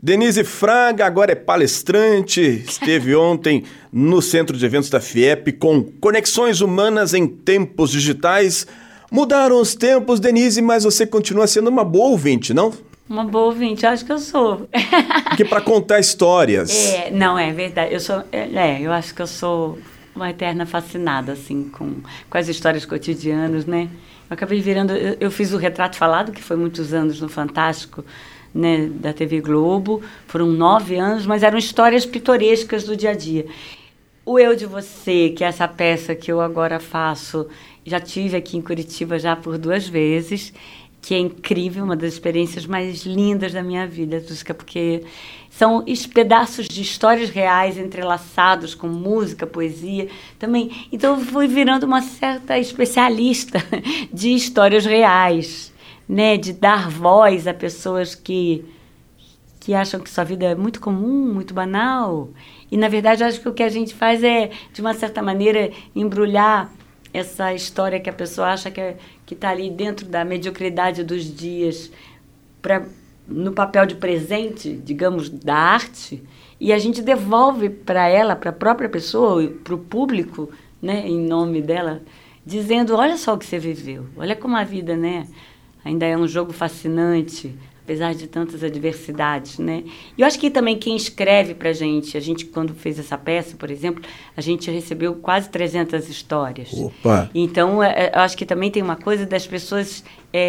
Denise Fraga agora é palestrante, esteve ontem no Centro de Eventos da FIEP com Conexões Humanas em Tempos Digitais. Mudaram os tempos, Denise, mas você continua sendo uma boa ouvinte, não? Uma boa ouvinte, eu acho que eu sou. Porque para contar histórias. Não, é verdade. Eu acho que eu sou uma eterna fascinada, assim, com as histórias cotidianas, né? Eu acabei virando... Eu fiz o Retrato Falado, que foi muitos anos no Fantástico, né, da TV Globo. Foram 9 anos, mas eram histórias pitorescas do dia a dia. O Eu de Você, que é essa peça que eu agora faço, já tive aqui em Curitiba já por 2 vezes, que é incrível, uma das experiências mais lindas da minha vida, porque são pedaços de histórias reais entrelaçados com música, poesia também. Então eu fui virando uma certa especialista de histórias reais, né? De dar voz a pessoas que acham que sua vida é muito comum, muito banal. E, na verdade, acho que o que a gente faz é, de uma certa maneira, embrulhar essa história que a pessoa acha que está ali dentro da mediocridade dos dias no papel de presente, digamos, da arte, e a gente devolve para ela, para a própria pessoa, para o público, né, em nome dela, dizendo, olha só o que você viveu, olha como a vida, né, ainda é um jogo fascinante, apesar de tantas adversidades, né? E eu acho que também quem escreve pra gente, a gente quando fez essa peça, por exemplo, a gente recebeu quase 300 histórias. Opa! Então, eu acho que também tem uma coisa das pessoas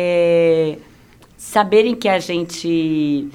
saberem que a gente...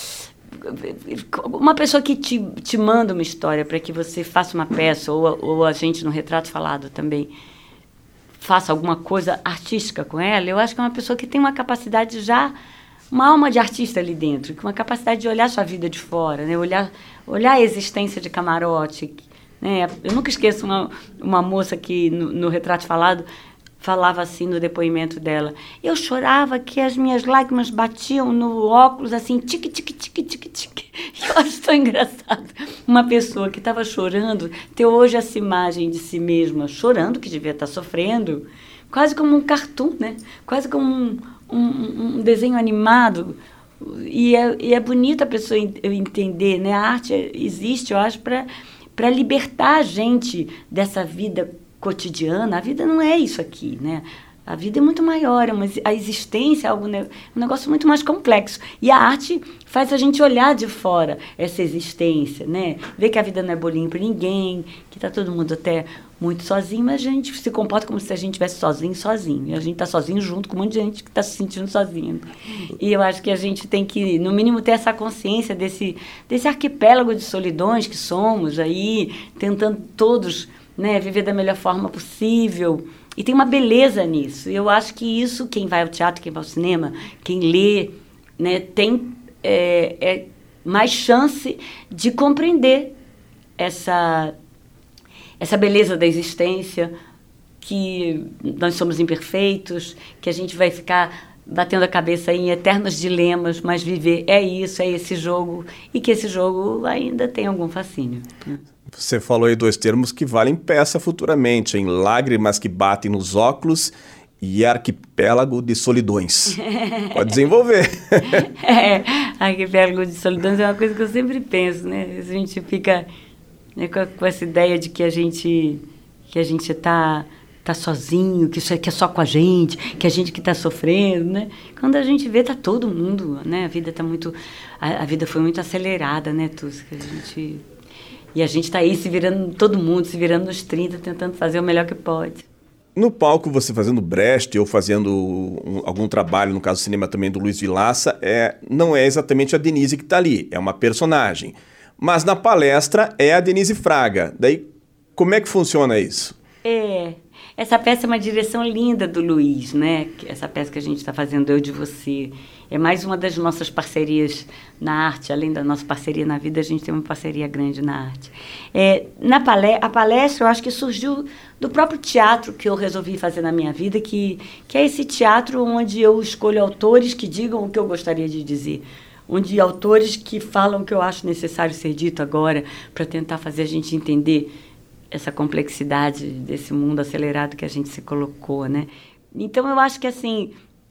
Uma pessoa que te manda uma história para que você faça uma peça, ou a gente no Retrato Falado também faça alguma coisa artística com ela, eu acho que é uma pessoa que tem uma capacidade já... uma alma de artista ali dentro, com uma capacidade de olhar sua vida de fora, né? olhar a existência de camarote. Né? Eu nunca esqueço uma moça que, no Retrato Falado, falava assim no depoimento dela. Eu chorava que as minhas lágrimas batiam no óculos, assim, tique, tique, tique, tique, tique. Eu acho tão engraçado. Uma pessoa que estava chorando, ter hoje essa imagem de si mesma, chorando, que devia estar sofrendo, quase como um cartoon, né? Quase como um desenho animado, e é bonito a pessoa entender, né? A arte existe, eu acho, para libertar a gente dessa vida cotidiana. A vida não é isso aqui, né? A vida é muito maior, a existência é um negócio muito mais complexo. E a arte faz a gente olhar de fora essa existência, né? Ver que a vida não é bolinho para ninguém, que está todo mundo até muito sozinho, mas a gente se comporta como se a gente estivesse sozinho. E a gente está sozinho junto com um monte de gente que está se sentindo sozinho. E eu acho que a gente tem que, no mínimo, ter essa consciência desse arquipélago de solidões que somos aí, tentando todos, né, viver da melhor forma possível. E tem uma beleza nisso. Eu acho que isso, quem vai ao teatro, quem vai ao cinema, quem lê, né, tem mais chance de compreender essa beleza da existência, que nós somos imperfeitos, que a gente vai ficar batendo a cabeça em eternos dilemas, mas viver é isso, é esse jogo, e que esse jogo ainda tem algum fascínio. Você falou aí 2 termos que valem peça futuramente, em lágrimas que batem nos óculos e arquipélago de solidões. Pode desenvolver. Arquipélago de solidões é uma coisa que eu sempre penso, né? A gente fica, né, com essa ideia de que a gente tá sozinho, que isso aqui é só com a gente, que a gente que está sofrendo, né? Quando a gente vê, tá todo mundo, né? A vida foi muito acelerada, né, Tusca? E a gente está aí todo mundo se virando nos 30, tentando fazer o melhor que pode. No palco, você fazendo Brecht ou fazendo algum trabalho, no caso do cinema também do Luiz Vilaça, não é exatamente a Denise que está ali, é uma personagem. Mas na palestra é a Denise Fraga. Daí, como é que funciona isso? Essa peça é uma direção linda do Luiz, né? Essa peça que a gente está fazendo, Eu de Você. É mais uma das nossas parcerias na arte. Além da nossa parceria na vida, a gente tem uma parceria grande na arte. A palestra, eu acho que surgiu do próprio teatro que eu resolvi fazer na minha vida, que é esse teatro onde eu escolho autores que digam o que eu gostaria de dizer. Onde autores que falam o que eu acho necessário ser dito agora, para tentar fazer a gente entender essa complexidade desse mundo acelerado que a gente se colocou, né? Então, eu acho que, assim,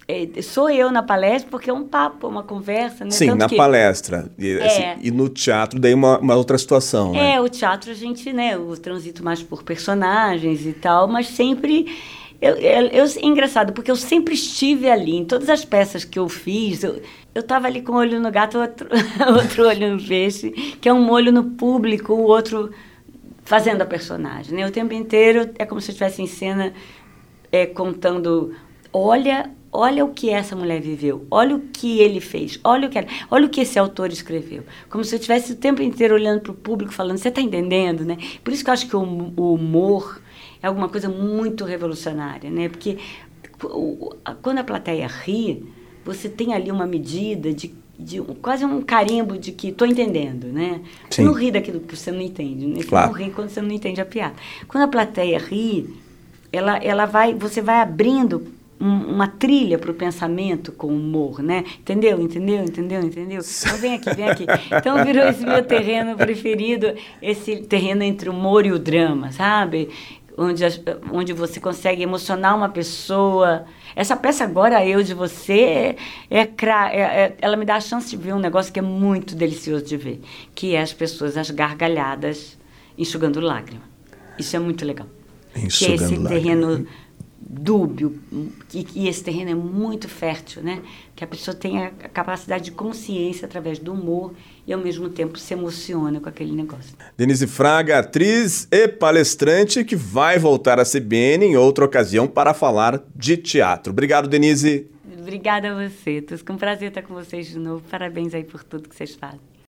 sou eu na palestra porque é um papo, uma conversa, né? Sim, Tanto na que, palestra. E no teatro, daí uma outra situação, né? o teatro a gente, né, eu transito mais por personagens e tal, mas sempre... É engraçado, porque eu sempre estive ali, em todas as peças que eu fiz, eu estava ali com um olho no gato, outro olho no peixe, que é um olho no público, o outro fazendo a personagem, né? O tempo inteiro é como se eu estivesse em cena contando, olha o que essa mulher viveu, olha o que ele fez, olha o que esse autor escreveu. Como se eu estivesse o tempo inteiro olhando para o público, falando, você está entendendo, né? Por isso que eu acho que o humor é alguma coisa muito revolucionária, né? Porque quando a plateia ri, você tem ali uma medida de quase um carimbo de que estou entendendo, né? Você não ri daquilo que você não entende, né? Você não ri quando você não entende a piada. Quando a plateia ri, você vai abrindo uma trilha para o pensamento com humor, né? Entendeu? Então vem aqui. Então virou esse meu terreno preferido, esse terreno entre o humor e o drama, sabe? Onde você consegue emocionar uma pessoa. Essa peça agora, Eu de Você, ela me dá a chance de ver um negócio que é muito delicioso de ver, que é as pessoas, as gargalhadas, enxugando lágrima. Isso é muito legal. Que é esse terreno dúbio, e esse terreno é muito fértil, né? Que a pessoa tem a capacidade de consciência através do humor e, ao mesmo tempo, se emociona com aquele negócio. Denise Fraga, atriz e palestrante, que vai voltar à CBN em outra ocasião para falar de teatro. Obrigado, Denise. Obrigada a você. Estou com prazer estar com vocês de novo. Parabéns aí por tudo que vocês fazem.